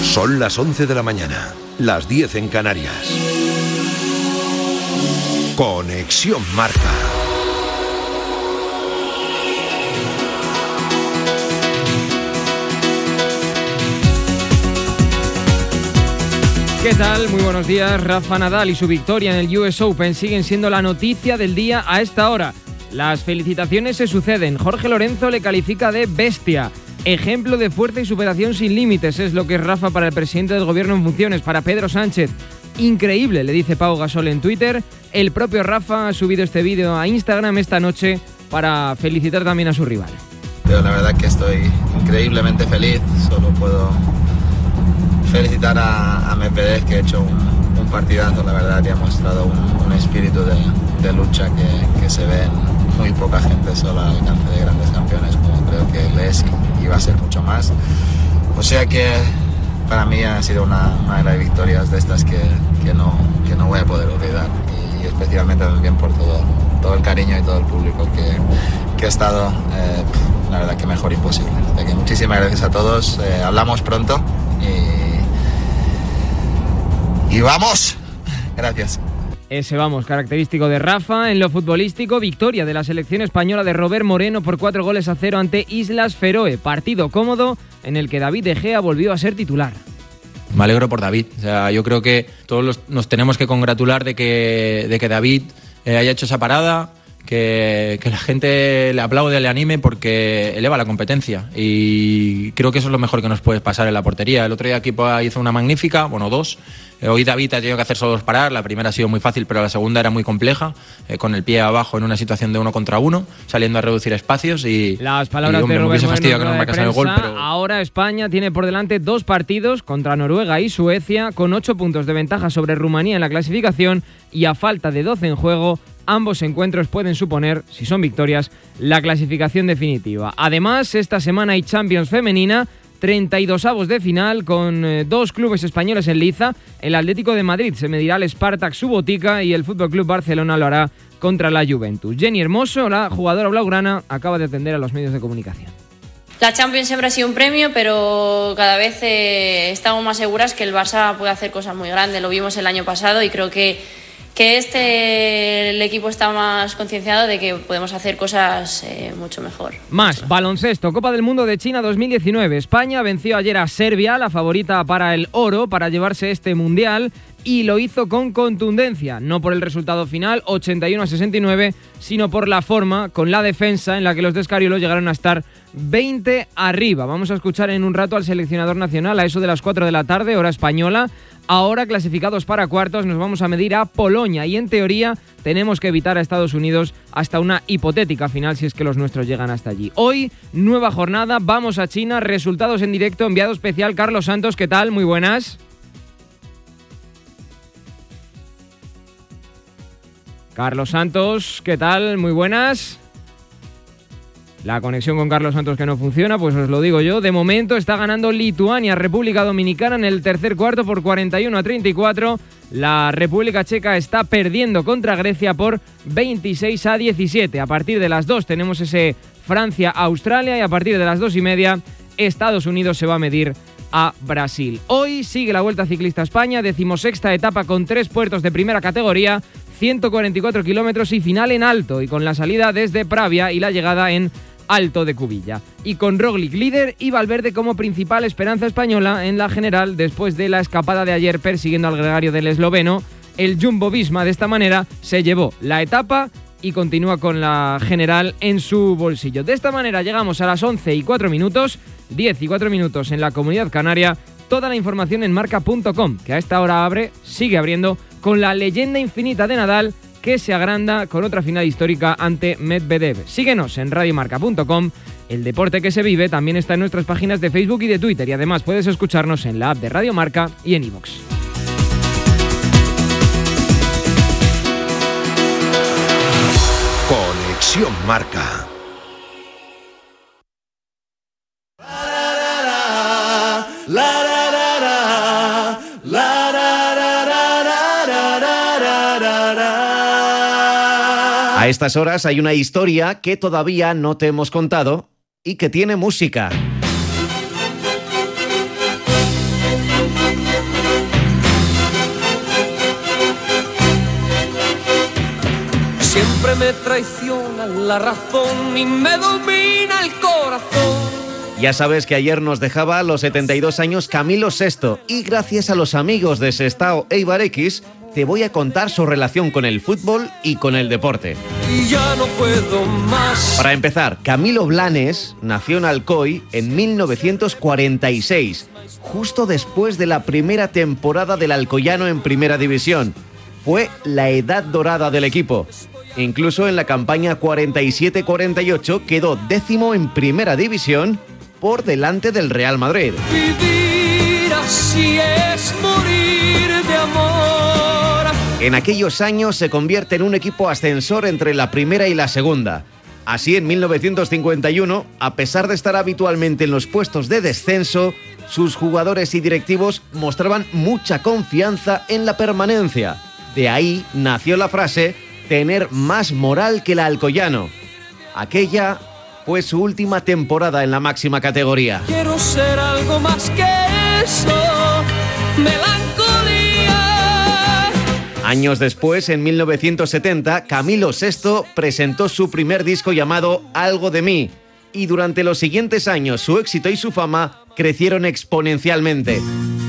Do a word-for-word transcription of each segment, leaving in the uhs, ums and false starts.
Son las once de la mañana, las diez en Canarias. Conexión Marca. ¿Qué tal? Muy buenos días. Rafa Nadal y su victoria en el U S Open siguen siendo la noticia del día a esta hora. Las felicitaciones se suceden. Jorge Lorenzo le califica de bestia. Ejemplo de fuerza y superación sin límites es lo que es Rafa para el presidente del gobierno en funciones, para Pedro Sánchez. Increíble, le dice Pau Gasol en Twitter. El propio Rafa ha subido este vídeo a Instagram esta noche para felicitar también a su rival. Yo la verdad que estoy increíblemente feliz. Solo puedo felicitar a, a Medvedev, que ha hecho un, un partidazo, la verdad, y ha mostrado un, un espíritu de, de lucha que, que se ve en muy poca gente, solo al alcance de grandes campeones como creo que él es y, y va a ser mucho más. O sea que para mí ha sido una, una de las victorias de estas que, que, no, que no voy a poder olvidar, y, y especialmente también por todo, todo el cariño y todo el público que, que ha estado, eh, la verdad que mejor imposible. O sea que muchísimas gracias a todos, eh, hablamos pronto y, y vamos, gracias. Ese vamos, característico de Rafa. En lo futbolístico, victoria de la selección española de Robert Moreno por cuatro goles a cero ante Islas Feroe. Partido cómodo en el que David De Gea volvió a ser titular. Me alegro por David. O sea, yo creo que todos los, nos tenemos que congratular de que, de que David eh, haya hecho esa parada, que, que la gente le aplaude, le anime, porque eleva la competencia. Y creo que eso es lo mejor que nos puede pasar en la portería. El otro día el equipo hizo una magnífica, bueno, dos. Hoy David ha tenido que hacer solo dos paradas. La primera ha sido muy fácil, pero la segunda era muy compleja, eh, con el pie abajo en una situación de uno contra uno, saliendo a reducir espacios. Y las palabras y, hombre, de Robert me Moreno que no marcase el gol, pero... Ahora España tiene por delante dos partidos contra Noruega y Suecia, con ocho puntos de ventaja sobre Rumanía en la clasificación, y a falta de doce en juego, ambos encuentros pueden suponer, si son victorias, la clasificación definitiva. Además, esta semana hay Champions femenina, treinta y dos avos de final, con eh, dos clubes españoles en liza. El Atlético de Madrid se medirá al Spartak Subotica y el F C Barcelona lo hará contra la Juventus. Jenny Hermoso, la jugadora blaugrana, acaba de atender a los medios de comunicación. La Champions siempre ha sido un premio, pero cada vez eh, estamos más seguras que el Barça puede hacer cosas muy grandes. Lo vimos el año pasado y creo que que este el equipo está más concienciado de que podemos hacer cosas eh, mucho mejor. Más, baloncesto, Copa del Mundo de China dos mil diecinueve. España venció ayer a Serbia, la favorita para el oro, para llevarse este mundial, y lo hizo con contundencia, no por el resultado final, ochenta y uno a sesenta y nueve, sino por la forma, con la defensa, en la que los de Escariolo llegaron a estar veinte arriba. Vamos a escuchar en un rato al seleccionador nacional, a eso de las cuatro de la tarde, hora española. Ahora, clasificados para cuartos, nos vamos a medir a Polonia y en teoría tenemos que evitar a Estados Unidos hasta una hipotética final si es que los nuestros llegan hasta allí. Hoy, nueva jornada, vamos a China, resultados en directo, enviado especial Carlos Santos. ¿Qué tal? Muy buenas. Carlos Santos, ¿qué tal? Muy buenas. La conexión con Carlos Santos que no funciona, pues os lo digo yo. De momento está ganando Lituania, República Dominicana en el tercer cuarto por cuarenta y uno a treinta y cuatro. La República Checa está perdiendo contra Grecia por veintiséis a diecisiete. A partir de las dos tenemos ese Francia-Australia y a partir de las dos y media Estados Unidos se va a medir a Brasil. Hoy sigue la Vuelta Ciclista a España, decimosexta etapa con tres puertos de primera categoría, ciento cuarenta y cuatro kilómetros y final en alto, y con la salida desde Pravia y la llegada en Alto de Cubilla. Y con Roglic líder y Valverde como principal esperanza española en la general después de la escapada de ayer persiguiendo al gregario del esloveno. El Jumbo-Visma de esta manera se llevó la etapa y continúa con la general en su bolsillo. De esta manera llegamos a las once y cuatro minutos, diez y cuatro minutos en la Comunidad Canaria. Toda la información en marca punto com, que a esta hora abre, sigue abriendo, con la leyenda infinita de Nadal, que se agranda con otra final histórica ante Medvedev. Síguenos en radio marca punto com. El deporte que se vive también está en nuestras páginas de Facebook y de Twitter, y además puedes escucharnos en la app de Radio Marca y en iVoox. Conexión Marca. A estas horas hay una historia que todavía no te hemos contado y que tiene música. Siempre me traiciona la razón y me domina el corazón. Ya sabes que ayer nos dejaba a los setenta y dos años Camilo sexto y gracias a los amigos de Sestao Eibar X te voy a contar su relación con el fútbol y con el deporte. Y ya no puedo más. Para empezar, Camilo Blanes nació en Alcoy en mil novecientos cuarenta y seis, justo después de la primera temporada del Alcoyano en Primera División. Fue la edad dorada del equipo. Incluso en la campaña cuarenta y siete cuarenta y ocho quedó décimo en Primera División por delante del Real Madrid. Vivir así es morir de amor. En aquellos años se convierte en un equipo ascensor entre la primera y la segunda. Así, en mil novecientos cincuenta y uno, a pesar de estar habitualmente en los puestos de descenso, sus jugadores y directivos mostraban mucha confianza en la permanencia. De ahí nació la frase tener más moral que el Alcoyano. Aquella fue su última temporada en la máxima categoría. Quiero ser algo más que eso, melancolía. Años después, en mil novecientos setenta, Camilo sexto presentó su primer disco llamado Algo de mí, y durante los siguientes años su éxito y su fama crecieron exponencialmente.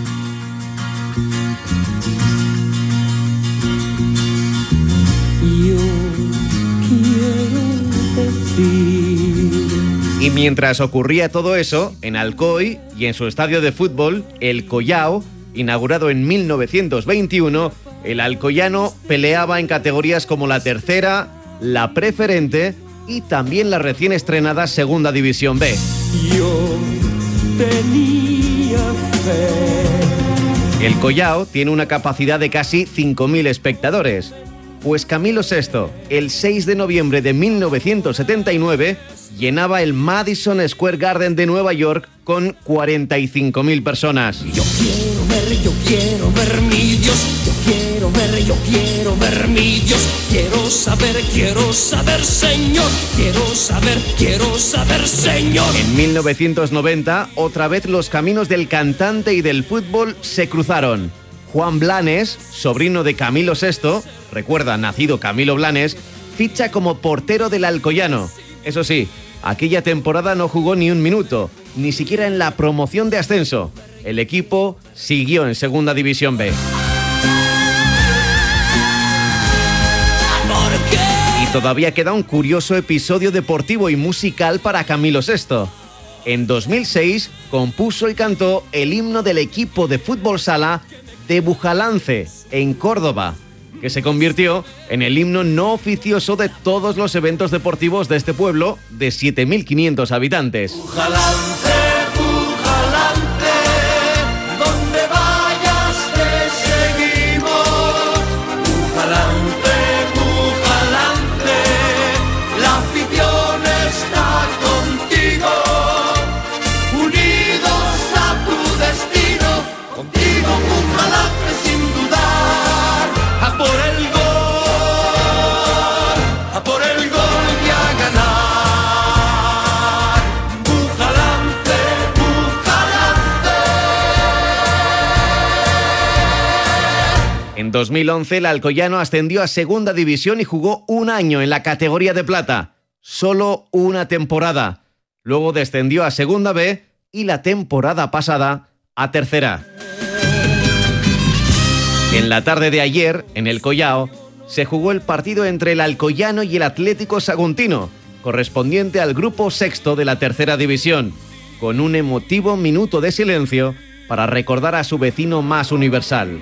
Yo quiero decir. Y mientras ocurría todo eso, en Alcoy y en su estadio de fútbol, el Collao, inaugurado en mil novecientos veintiuno, el alcoyano peleaba en categorías como la tercera, la preferente y también la recién estrenada Segunda División B. Yo tenía fe. El Collao tiene una capacidad de casi cinco mil espectadores. Pues Camilo sexto, el seis de noviembre de mil novecientos setenta y nueve, llenaba el Madison Square Garden de Nueva York con cuarenta y cinco mil personas. Yo quiero ver, yo quiero ver mi Dios. Yo quiero ver, yo quiero ver mi Dios. Quiero saber, quiero saber, Señor. Quiero saber, quiero saber, Señor. En mil novecientos noventa, otra vez los caminos del cantante y del fútbol se cruzaron. Juan Blanes, sobrino de Camilo sexto, recuerda, nacido Camilo Blanes, ficha como portero del Alcoyano. Eso sí, aquella temporada no jugó ni un minuto, ni siquiera en la promoción de ascenso. El equipo siguió en Segunda División B. Y todavía queda un curioso episodio deportivo y musical para Camilo sexto. En dos mil seis compuso y cantó el himno del equipo de fútbol sala de Bujalance, en Córdoba, que se convirtió en el himno no oficioso de todos los eventos deportivos de este pueblo de siete mil quinientos habitantes. Bujalance, Bujalance, donde vayas te seguimos. Bujalance, Bujalance, la afición está contigo. Unidos a tu destino, contigo Bujalance sin dudar. A por el gol, a por el gol y a ganar. Bujalance, Bujalance. En dos mil once el Alcoyano ascendió a Segunda División y jugó un año en la categoría de plata. Solo una temporada. Luego descendió a Segunda B y la temporada pasada a Tercera. En la tarde de ayer, en el Collao, se jugó el partido entre el Alcoyano y el Atlético Saguntino, correspondiente al grupo sexto de la Tercera División, con un emotivo minuto de silencio para recordar a su vecino más universal.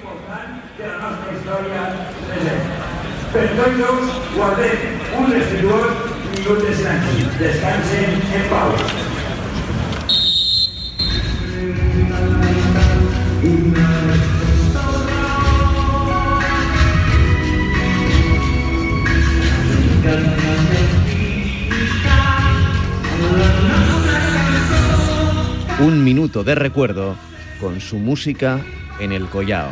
Perdoinos guardem un respetuós minut de silenci. Descansen en pau. Un minuto de recuerdo con su música en el Collao.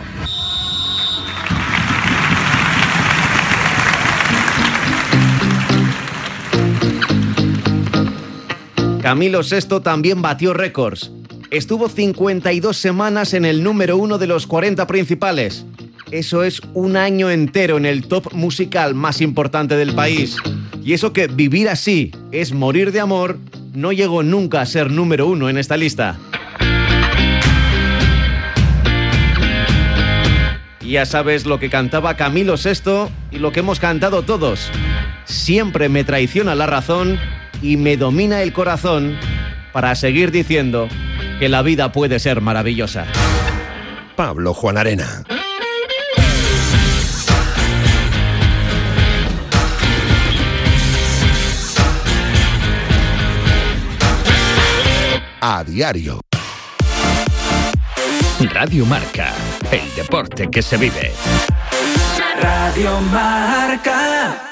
Camilo sexto también batió récords. Estuvo cincuenta y dos semanas en el número uno de los cuarenta principales. Eso es un año entero en el top musical más importante del país. Y eso que Vivir así es morir de amor no llegó nunca a ser número uno en esta lista. Ya sabes lo que cantaba Camilo sexto y lo que hemos cantado todos. Siempre me traiciona la razón y me domina el corazón para seguir diciendo que la vida puede ser maravillosa. Pablo Juan Arena. A diario. Radio Marca, el deporte que se vive. Radio Marca.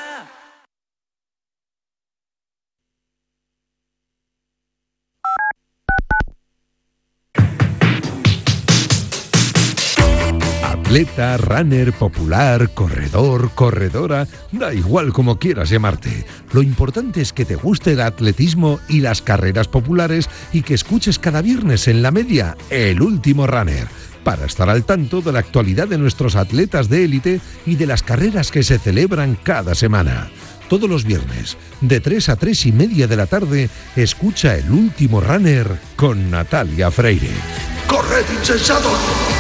Atleta, runner, popular, corredor, corredora, da igual como quieras llamarte. Lo importante es que te guste el atletismo y las carreras populares y que escuches cada viernes en La Media El Último Runner, para estar al tanto de la actualidad de nuestros atletas de élite y de las carreras que se celebran cada semana. Todos los viernes, de tres a tres y media de la tarde, escucha El Último Runner con Natalia Freire. ¡Corred, insensatos!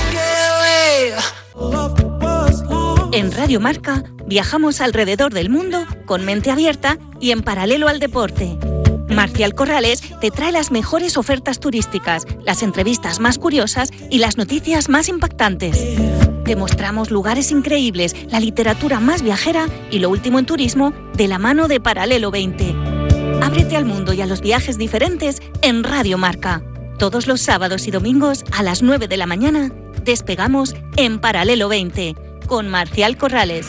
En Radio Marca viajamos alrededor del mundo con mente abierta y en paralelo al deporte. Marcial Corrales te trae las mejores ofertas turísticas, las entrevistas más curiosas y las noticias más impactantes. Te mostramos lugares increíbles, la literatura más viajera y lo último en turismo de la mano de Paralelo veinte. Ábrete al mundo y a los viajes diferentes en Radio Marca. Todos los sábados y domingos a las nueve de la mañana despegamos en Paralelo veinte con Marcial Corrales.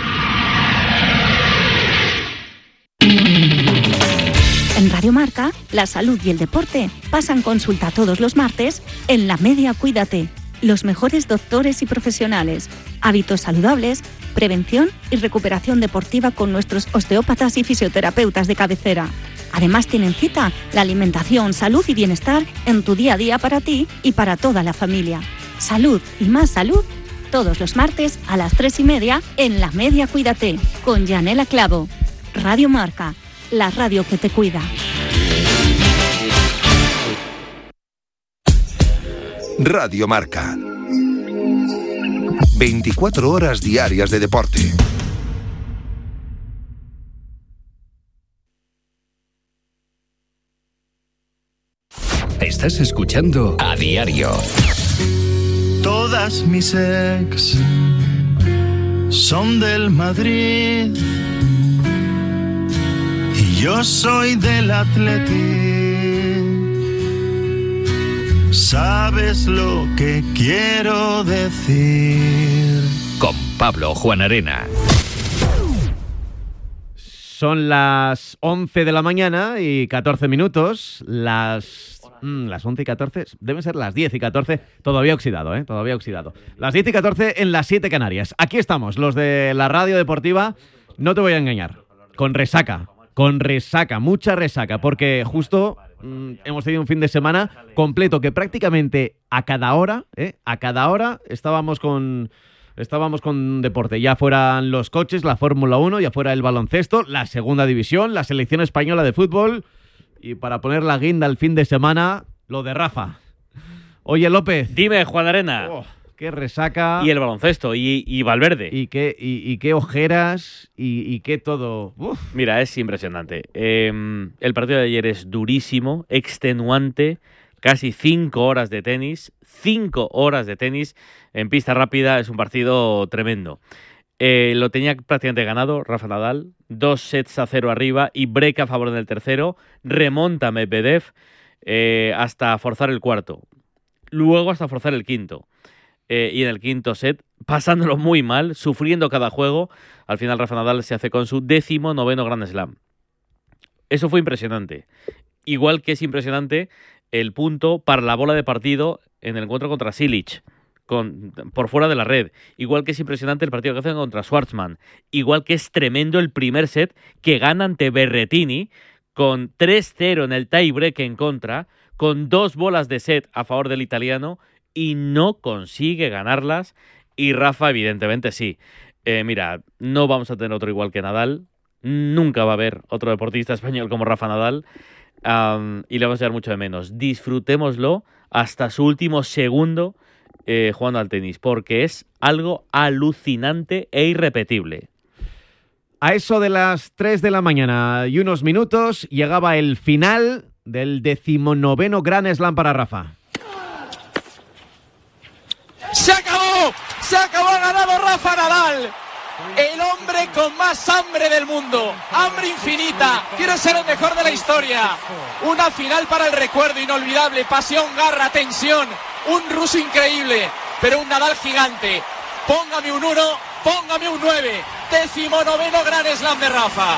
En Radio Marca, la salud y el deporte pasan consulta todos los martes en La Media Cuídate. Los mejores doctores y profesionales, hábitos saludables, prevención y recuperación deportiva con nuestros osteópatas y fisioterapeutas de cabecera. Además tienen cita la alimentación, salud y bienestar en tu día a día para ti y para toda la familia. Salud y más salud todos los martes a las tres y media en La Media Cuídate con Yanela Clavo. Radio Marca, la radio que te cuida. Radio Marca. veinticuatro horas diarias de deporte. Estás escuchando A Diario. Todas mis ex son del Madrid y yo soy del Atleti. ¿Sabes lo que quiero decir? Con Pablo Juan Arena. Son las once de la mañana y catorce minutos. Las... Mm, las once y catorce, deben ser las diez y catorce, todavía oxidado, ¿eh? Todavía oxidado. Las diez y catorce en las siete Canarias. Aquí estamos, los de la radio deportiva, no te voy a engañar, con resaca, con resaca, mucha resaca, porque justo mm, hemos tenido un fin de semana completo que prácticamente a cada hora, ¿eh? A cada hora estábamos con... Estábamos con deporte, ya fueran los coches, la Fórmula uno, ya fuera el baloncesto, la segunda división, la selección española de fútbol. Y para poner la guinda al fin de semana, lo de Rafa. Oye, López. Dime, Juan Arena. Oh, qué resaca. Y el baloncesto, y, y Valverde. Y qué, y, y qué ojeras, y, y qué todo. Uf. Mira, es impresionante. Eh, el partido de ayer es durísimo, extenuante, casi cinco horas de tenis. Cinco horas de tenis en pista rápida, es un partido tremendo. Eh, lo tenía prácticamente ganado Rafa Nadal, dos sets a cero arriba y break a favor del tercero, remonta Medvedev eh, hasta forzar el cuarto, luego hasta forzar el quinto, eh, y en el quinto set, pasándolo muy mal, sufriendo cada juego, al final Rafa Nadal se hace con su décimo noveno Grand Slam. Eso fue impresionante, igual que es impresionante el punto para la bola de partido en el encuentro contra Silic. Con, por fuera de la red, igual que es impresionante el partido que hacen contra Schwartzman, igual que es tremendo el primer set que gana ante Berrettini con tres cero en el tie-break en contra, con dos bolas de set a favor del italiano y no consigue ganarlas Y Rafa, evidentemente, sí. Eh, mira, no vamos a tener otro igual que Nadal. Nunca va a haber otro deportista español como Rafa Nadal. Um, y le vamos a dar mucho de menos. Disfrutémoslo hasta su último segundo eh, jugando al tenis, porque es algo alucinante e irrepetible. A eso de las tres de la mañana y unos minutos llegaba el final del decimonoveno Grand Slam para Rafa. ¡Se acabó! ¡Se acabó! ¡Ha ganado Rafa Nadal! El hombre con más hambre del mundo. Hambre infinita. Quiere ser el mejor de la historia. Una final para el recuerdo inolvidable. Pasión, garra, tensión. Un ruso increíble, pero un Nadal gigante. Póngame un uno, póngame un nueve. Decimonoveno Grand Slam de Rafa.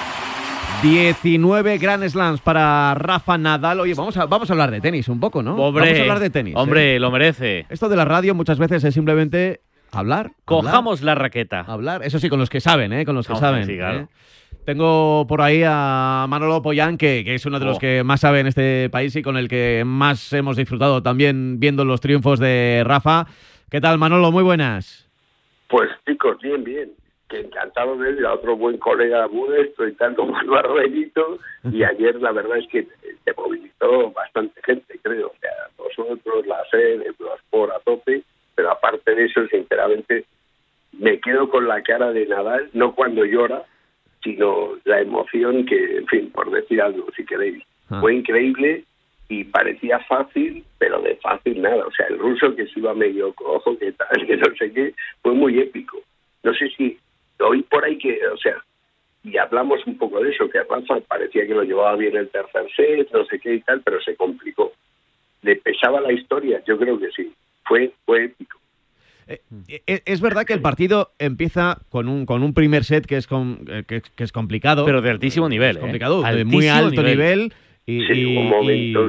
diecinueve Grand Slams para Rafa Nadal. Oye, vamos a, vamos a hablar de tenis un poco, ¿no? Hombre, vamos a hablar de tenis. Hombre, ¿eh? Lo merece. Esto de la radio muchas veces es simplemente hablar. Cojamos hablar, la raqueta. Hablar, eso sí, con los que saben, ¿eh? Con los que no, saben. Sí, claro. ¿eh? Tengo por ahí a Manolo Pollán, que, que es uno de los oh. que más sabe en este país y con el que más hemos disfrutado también viendo los triunfos de Rafa. ¿Qué tal, Manolo? Muy buenas. Pues chicos, bien, bien. Que encantado de ver a otro buen colega nuestro y tal, como Manuel Reyito, y ayer la verdad es que se movilizó bastante gente, creo. O sea, nosotros, la sede, los por a tope, pero aparte de eso, sinceramente, me quedo con la cara de Nadal, no cuando llora, sino la emoción que, en fin, por decir algo, si queréis. Ah. Fue increíble y parecía fácil, pero de fácil nada. O sea, el ruso que se iba medio cojo, que tal, que no sé qué, fue muy épico. No sé si oí por ahí que, o sea, y hablamos un poco de eso, que Rafa parecía que lo llevaba bien el tercer set, no sé qué y tal, pero se complicó. ¿Le pesaba la historia? Yo creo que sí. Fue, fue épico. Eh, es verdad que el partido empieza con un con un primer set que es con, que, que es complicado, pero de altísimo nivel, es complicado, ¿eh? de muy alto nivel, nivel y, sí, y, un momento. Y,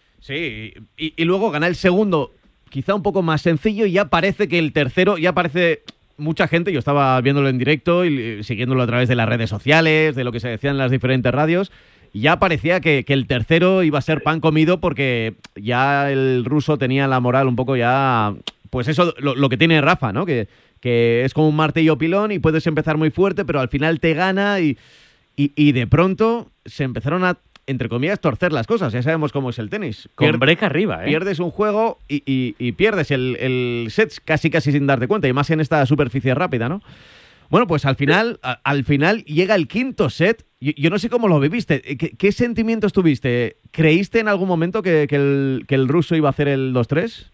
sí, y, y luego gana el segundo, quizá un poco más sencillo, y ya parece que el tercero, ya parece mucha gente, yo estaba viéndolo en directo y siguiéndolo a través de las redes sociales, de lo que se decía en las diferentes radios, y ya parecía que, que el tercero iba a ser pan comido porque ya el ruso tenía la moral un poco ya, pues eso, lo, lo que tiene Rafa, ¿no? Que, que es como un martillo pilón y puedes empezar muy fuerte, pero al final te gana y, y, y de pronto se empezaron a, entre comillas, torcer las cosas. Ya sabemos cómo es el tenis. Con Pier- break arriba, ¿eh? Pierdes un juego y, y, y pierdes el, el set casi casi sin darte cuenta, y más en esta superficie rápida, ¿no? Bueno, pues al final, a, al final llega el quinto set. Yo, yo no sé cómo lo viviste. ¿Qué, qué sentimientos tuviste? ¿Creíste en algún momento que, que, el, que el ruso iba a hacer el dos tres?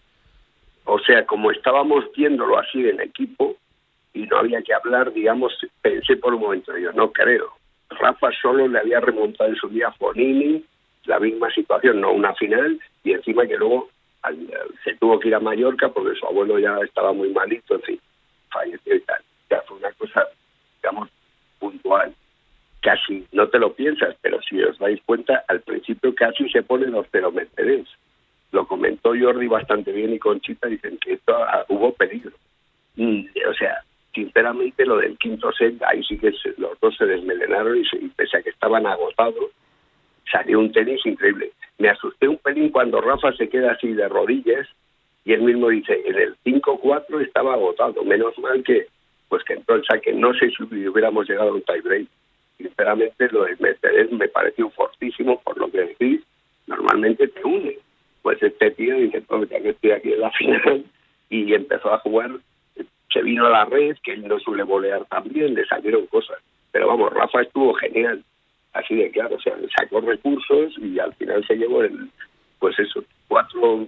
O sea, como estábamos viéndolo así en equipo y no había que hablar, digamos, pensé por un momento, yo no creo. Rafa solo le había remontado en su día a Fonini, la misma situación, no una final, y encima que luego al, se tuvo que ir a Mallorca porque su abuelo ya estaba muy malito, en fin, falleció y tal. O sea, fue una cosa, digamos, puntual. Casi no te lo piensas, pero si os dais cuenta, al principio casi se pone los cero Mercedes. Lo comentó Jordi bastante bien y Conchita, dicen que esto ah, hubo peligro. Y, o sea, sinceramente lo del quinto set, ahí sí que se, los dos se desmelenaron y, se, y pese a que estaban agotados, salió un tenis increíble. Me asusté un pelín cuando Rafa se queda así de rodillas y él mismo dice, en el cinco cuatro estaba agotado, menos mal que pues que entró el saque. No sé si hubiéramos llegado a un tiebreak. Sinceramente lo de Mercedes me pareció fortísimo, por lo que decís, normalmente te une. Pues este tío dice, pues ya que estoy aquí en la final, y empezó a jugar, se vino a la red, que él no suele volear tan bien, le salieron cosas. Pero vamos, Rafa estuvo genial, así de claro, o sea, sacó recursos y al final se llevó el, pues eso, cuatro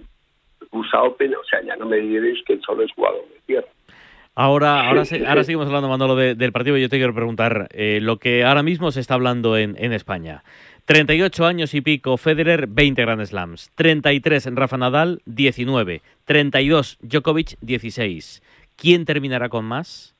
U S A Open, o sea, ya no me diréis que solo es jugador de tierra. Ahora, ahora, se, ahora seguimos hablando, Manolo, de, del partido. Yo te quiero preguntar eh, lo que ahora mismo se está hablando en, en España. treinta y ocho años y pico Federer, veinte Grand Slams. treinta y tres en Rafa Nadal, diecinueve. treinta y dos Djokovic, dieciséis. ¿Quién terminará con más?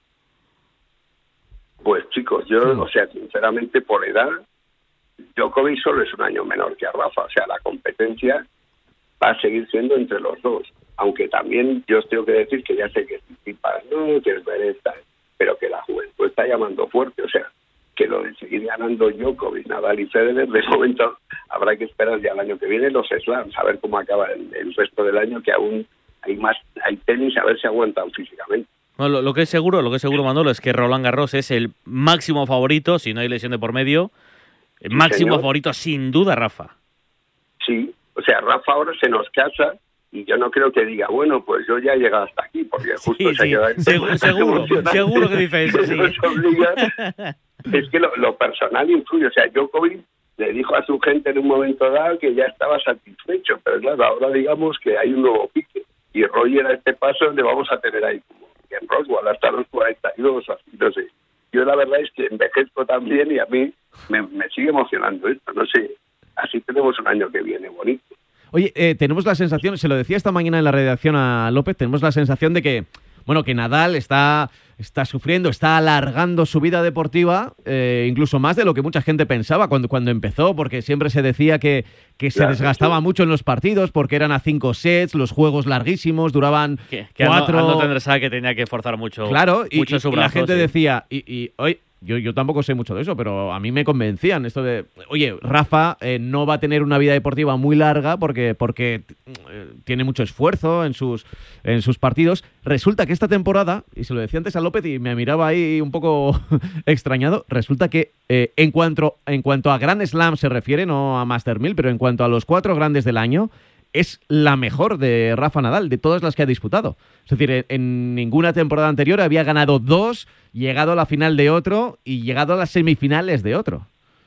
Pues chicos, yo, o sea, sinceramente por edad, Djokovic solo es un año menor que a Rafa. O sea, la competencia va a seguir siendo entre los dos. Aunque también yo os tengo que decir que ya sé que Tsitsipas no, que es Beretta, pero que la juventud está llamando fuerte. O sea, que lo de seguir ganando Djokovic, Nadal y Federer, de momento habrá que esperar ya el año que viene los slams, a ver cómo acaba el, el resto del año, que aún hay más, hay tenis a ver si aguantan físicamente. Bueno, lo, lo que es seguro, lo que es seguro, Manolo, es que Roland Garros es el máximo favorito, si no hay lesión de por medio, el Sí, máximo señor. favorito sin duda, Rafa. Sí, o sea, Rafa ahora se nos casa y yo no creo que diga, bueno, pues yo ya he llegado hasta aquí, porque justo Sí, se ha sí, quedado segu- seguro, seguro que dice eso, sí. Nos obliga. Es que lo, lo personal influye, o sea, Djokovic le dijo a su gente en un momento dado que ya estaba satisfecho, pero claro, ahora digamos que hay un nuevo pique, y Roger a este paso le vamos a tener ahí como en Roswell hasta los cuarenta y dos, así, no sé. Yo la verdad es que envejezco también y a mí me, me sigue emocionando esto, no sé, así tenemos un año que viene bonito. Oye, eh, tenemos la sensación, se lo decía esta mañana en la redacción a López, tenemos la sensación de que, bueno, que Nadal está, está sufriendo, está alargando su vida deportiva, eh, incluso más de lo que mucha gente pensaba cuando, cuando empezó, porque siempre se decía que, que se Claro, desgastaba sí. mucho en los partidos, porque eran a cinco sets, los juegos larguísimos, duraban Que, que cuatro... Arno, Arno Tendresa que tenía que forzar mucho, Claro, y, mucho y- su y la brazo, gente sí. decía, y, y hoy yo, yo tampoco sé mucho de eso, pero a mí me convencían esto de, oye, Rafa eh, no va a tener una vida deportiva muy larga porque, porque eh, tiene mucho esfuerzo en sus, en sus partidos. Resulta que esta temporada, y se lo decía antes a López y me miraba ahí un poco extrañado, resulta que eh, en, cuanto, en cuanto a Grand Slam se refiere, no a Master mil, pero en cuanto a los cuatro grandes del año, es la mejor de Rafa Nadal, de todas las que ha disputado. Es decir, en, en ninguna temporada anterior había ganado dos, llegado a la final de otro y llegado a las semifinales de otro.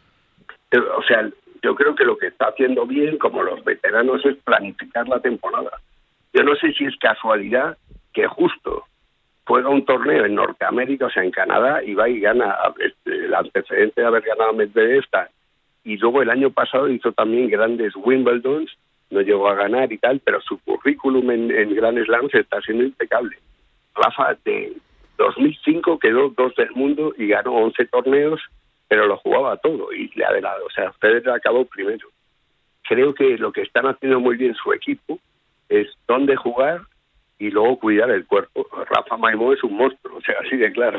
O sea, yo creo que lo que está haciendo bien, como los veteranos, es planificar la temporada. Yo no sé si es casualidad que justo juega un torneo en Norteamérica, o sea, en Canadá, y va y gana este, el antecedente de haber ganado Medvedev, y luego el año pasado hizo también grandes Wimbledons, no llegó a ganar y tal, pero su currículum en, en Grand Slam está siendo impecable. Rafa de dos mil cinco quedó dos del mundo y ganó once torneos, pero lo jugaba todo y le adelantó. O sea, Federer acabó primero. Creo que lo que están haciendo muy bien su equipo es dónde jugar y luego cuidar el cuerpo. Rafa Maimó es un monstruo, o sea, así de claro.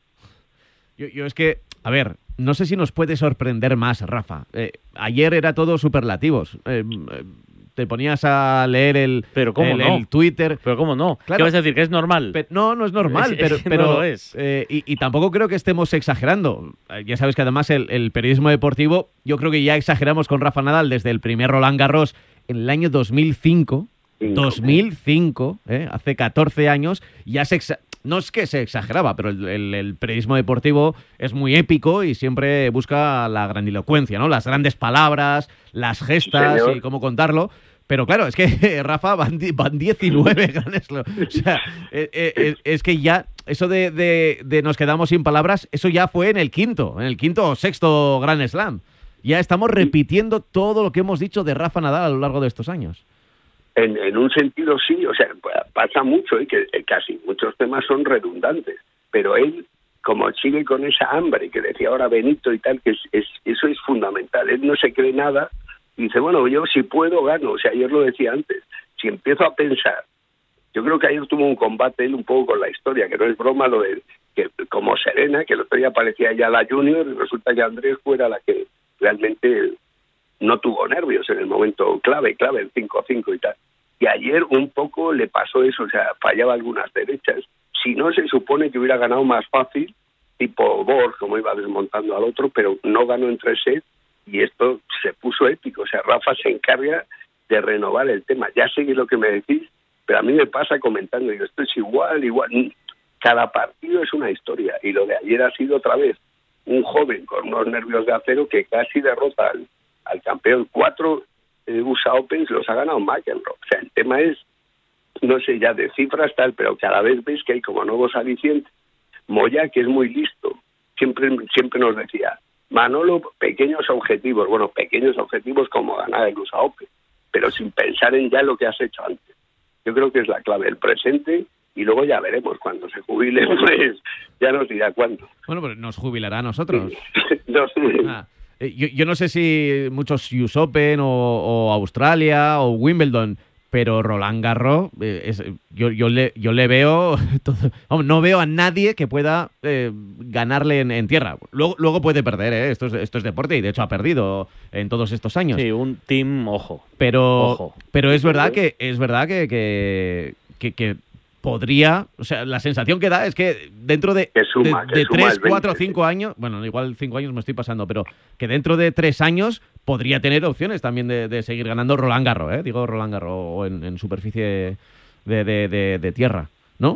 Yo, yo es que, a ver, no sé si nos puede sorprender más, Rafa. Eh, ayer era todo superlativos. Eh, eh, te ponías a leer el, Pero ¿cómo el, no? el Twitter. Pero ¿cómo no? Claro. ¿Qué vas a decir? ¿Que es normal? Pe- no, no es normal, Es- pero, es que pero no lo es. eh, y, y tampoco creo que estemos exagerando. Eh, ya sabes que además el, el periodismo deportivo, yo creo que ya exageramos con Rafa Nadal desde el primer Roland Garros en el año dos mil cinco. dos mil cinco, eh, hace catorce años, ya se exa- no es que se exageraba, pero el, el- el periodismo deportivo es muy épico y siempre busca la grandilocuencia, ¿no? Las grandes palabras, las gestas señor. y cómo contarlo. Pero claro, es que Rafa van, di- van diecinueve Grand Slam. O sea, eh, eh, es, es que ya, eso de, de, de nos quedamos sin palabras, eso ya fue en el quinto, en el quinto o sexto Grand Slam. Ya estamos repitiendo todo lo que hemos dicho de Rafa Nadal a lo largo de estos años. En, en un sentido sí, o sea, pasa mucho y que eh, casi muchos temas son redundantes, pero él, como sigue con esa hambre que decía ahora Benito y tal, que es, es, eso es fundamental. Él no se cree nada y dice, bueno, yo si puedo gano. O sea, ayer lo decía antes, si empiezo a pensar, yo creo que ayer tuvo un combate él un poco con la historia, que no es broma lo de que como Serena, que el otro día parecía ya la junior y resulta que Andrés fuera la que realmente no tuvo nervios en el momento clave, clave, el cinco a cinco y tal. Y ayer un poco le pasó eso, o sea, fallaba algunas derechas. Si no, se supone que hubiera ganado más fácil, tipo Borg, como iba desmontando al otro, pero no ganó en tres sets y esto se puso épico. O sea, Rafa se encarga de renovar el tema. Ya sé que es lo que me decís, pero a mí me pasa comentando, digo, esto es igual, igual. Cada partido es una historia y lo de ayer ha sido otra vez un joven con unos nervios de acero que casi derrota al al campeón. Cuatro eh, U S A Opens los ha ganado McEnroe. O sea, el tema es, no sé ya de cifras tal, pero cada vez ves que hay como nuevos alicientes. Moya, que es muy listo, siempre siempre nos decía, Manolo, pequeños objetivos. Bueno, pequeños objetivos como ganar el U S A Open, pero sin pensar en ya lo que has hecho antes. Yo creo que es la clave, el presente, y luego ya veremos cuando se jubile, pues ya nos dirá cuándo. Bueno, pero nos jubilará a nosotros. No sé. Ah. Yo, yo no sé si muchos U S Open o, o Australia o Wimbledon, pero Roland Garros, eh, es, yo, yo, le, yo le veo, todo, vamos, no veo a nadie que pueda eh, ganarle en, en tierra. Luego, luego puede perder, ¿eh? esto, es, esto es deporte y de hecho ha perdido en todos estos años. Sí, un team, ojo. Pero, Ojo. pero es verdad que es verdad que, que, que, que podría, o sea, la sensación que da es que dentro de, que suma, de, de que suma tres, cuatro, cinco años, bueno, igual cinco años me estoy pasando, pero que dentro de tres años podría tener opciones también de, de seguir ganando Roland Garros, ¿eh? Digo Roland Garros o en, en superficie de, de, de, de tierra, ¿no?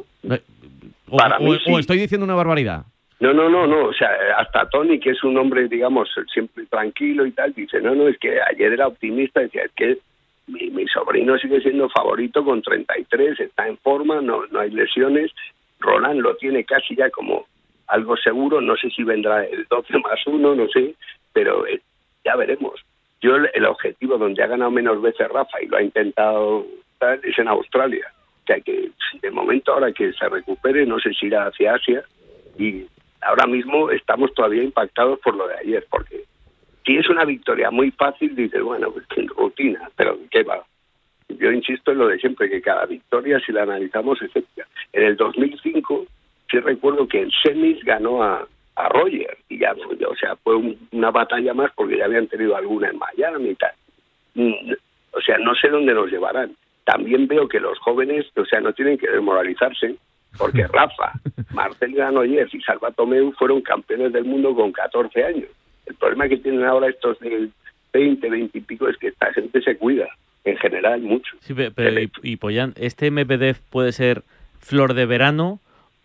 O, Para o, mí, sí. o estoy diciendo una barbaridad. No, no, no, no, o sea, hasta Tony, que es un hombre, digamos, siempre tranquilo y tal, dice, no, no, es que ayer era optimista, decía, es que mi, mi sobrino sigue siendo favorito con treinta y tres, está en forma, no, no hay lesiones, Roland lo tiene casi ya como algo seguro, no sé si vendrá el doce más uno, no sé, pero eh, ya veremos. Yo el, el objetivo donde ha ganado menos veces Rafa y lo ha intentado tal, es en Australia, o sea que de momento ahora que se recupere, no sé si irá hacia Asia, y ahora mismo estamos todavía impactados por lo de ayer, porque si es una victoria muy fácil, dices, bueno, pues que rutina, pero ¿qué va? Yo insisto en lo de siempre, que cada victoria, si la analizamos, es épica. En el dos mil cinco, sí recuerdo que en semis ganó a, a Roger, y ya, o sea, fue un, una batalla más porque ya habían tenido alguna en Miami y tal. Mm, o sea, no sé dónde nos llevarán. También veo que los jóvenes, o sea, no tienen que desmoralizarse, porque Rafa, Marcel Granollers y Salva Tomeu fueron campeones del mundo con catorce años. El problema que tienen ahora estos de veinte, veinte y pico es que esta gente se cuida, en general, mucho. Sí, pero y, y Pollán, ¿este Medvedev puede ser flor de verano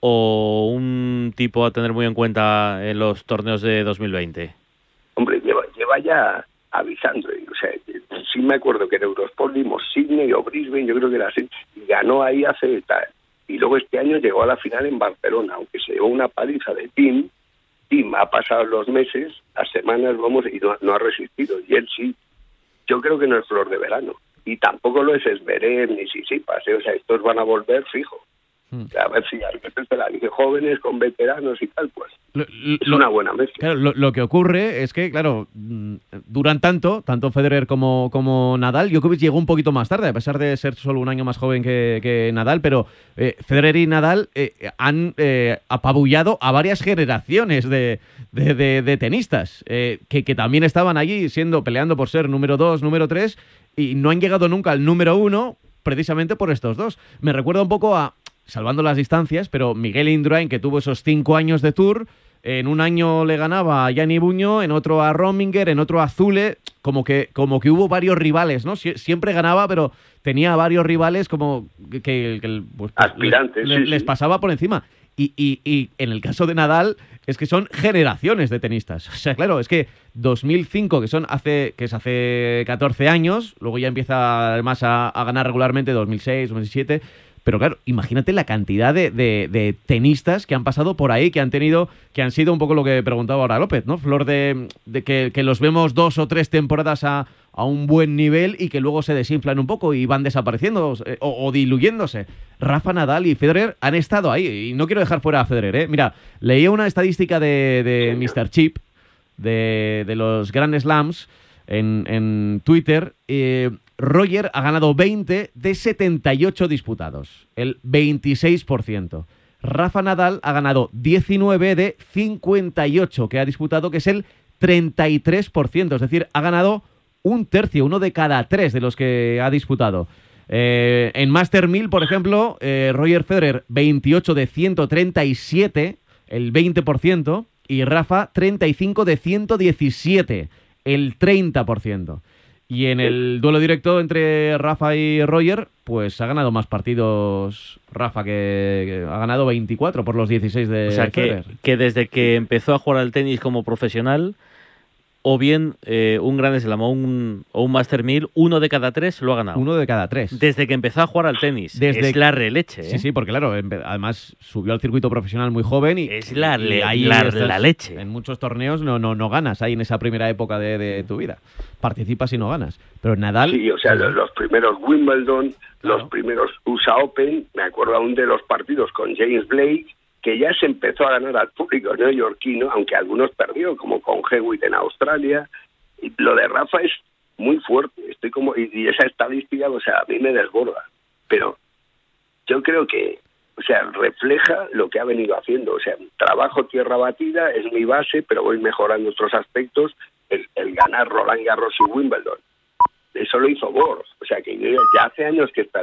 o un tipo a tener muy en cuenta en los torneos de dos mil veinte? Hombre, lleva, lleva ya avisando, o sea, sí me acuerdo que en Eurosport vimos Sydney o Brisbane, yo creo que era así, y ganó ahí hace tal. Y luego este año llegó a la final en Barcelona, aunque se llevó una paliza de Tim. Tim ha pasado los meses, las semanas, vamos, y no, no ha resistido. Y él sí. Yo creo que no es flor de verano. Y tampoco lo es Zverev ni Tsitsipas, ¿eh? O sea, estos van a volver fijo. Hmm. A ver si a veces te la dice jóvenes con veteranos y tal, pues lo, lo, es una buena mezcla. Claro, lo, lo que ocurre es que, claro, duran tanto, tanto Federer como, como Nadal. Djokovic llegó un poquito más tarde, a pesar de ser solo un año más joven que, que Nadal, pero eh, Federer y Nadal eh, han eh, apabullado a varias generaciones de, de, de, de tenistas eh, que, que también estaban allí siendo peleando por ser número dos, número tres, y no han llegado nunca al número uno precisamente por estos dos. Me recuerda un poco a, salvando las distancias, pero Miguel Indurain, que tuvo esos cinco años de Tour, en un año le ganaba a Gianni Buño, en otro a Rominger, en otro a Zule, como que, como que hubo varios rivales, ¿no? Sie- siempre ganaba, pero tenía varios rivales como que, que, que pues, aspirantes, les, sí, les sí. pasaba por encima. Y, y, y en el caso de Nadal es que son generaciones de tenistas. O sea, claro, es que dos mil cinco, que son hace que es hace catorce años, luego ya empieza además a, a ganar regularmente dos mil seis, dos mil siete. Pero claro, imagínate la cantidad de, de, de tenistas que han pasado por ahí, que han tenido, que han sido un poco lo que preguntaba ahora López, ¿no? Flor de, de que, que los vemos dos o tres temporadas a, a un buen nivel y que luego se desinflan un poco y van desapareciendo eh, o, o diluyéndose. Rafa Nadal y Federer han estado ahí y no quiero dejar fuera a Federer, ¿eh? Mira, leía una estadística de, de míster Chip, de, de los Grand Slams, en, en Twitter. eh, Roger ha ganado veinte de setenta y ocho disputados, el veintiséis por ciento. Rafa Nadal ha ganado diecinueve de cincuenta y ocho que ha disputado, que es el treinta y tres por ciento. Es decir, ha ganado un tercio, uno de cada tres de los que ha disputado. Eh, en Master mil, por ejemplo, eh, Roger Federer veintiocho de ciento treinta y siete, el veinte por ciento, y Rafa treinta y cinco de ciento diecisiete, el treinta por ciento. Y en el duelo directo entre Rafa y Roger, pues ha ganado más partidos Rafa, que, que ha ganado veinticuatro por los dieciséis de O sea, que, Federer. que desde que empezó a jugar al tenis como profesional, o bien eh, un Grand Slam o un, o un Master mil, uno de cada tres lo ha ganado. Uno de cada tres. Desde que empezó a jugar al tenis. Desde es la releche, ¿eh? Sí, sí, porque claro, además subió al circuito profesional muy joven y es la, y le, ahí la, estás, la leche. En muchos torneos no, no, no ganas ahí en esa primera época de, de tu vida. Participas y no ganas. Pero Nadal... Sí, o sea, los, los primeros Wimbledon, claro. los primeros U S A Open, me acuerdo aún de los partidos con James Blake, que ya se empezó a ganar al público neoyorquino, aunque algunos perdió, como con Hewitt en Australia. Y lo de Rafa es muy fuerte, estoy como y, y esa estadística, o sea, a mí me desborda, pero yo creo que, o sea, refleja lo que ha venido haciendo, o sea, trabajo tierra batida, es mi base, pero voy mejorando otros aspectos, el, el ganar Roland Garros y Wimbledon, eso lo hizo Borg, o sea, que yo ya hace años que está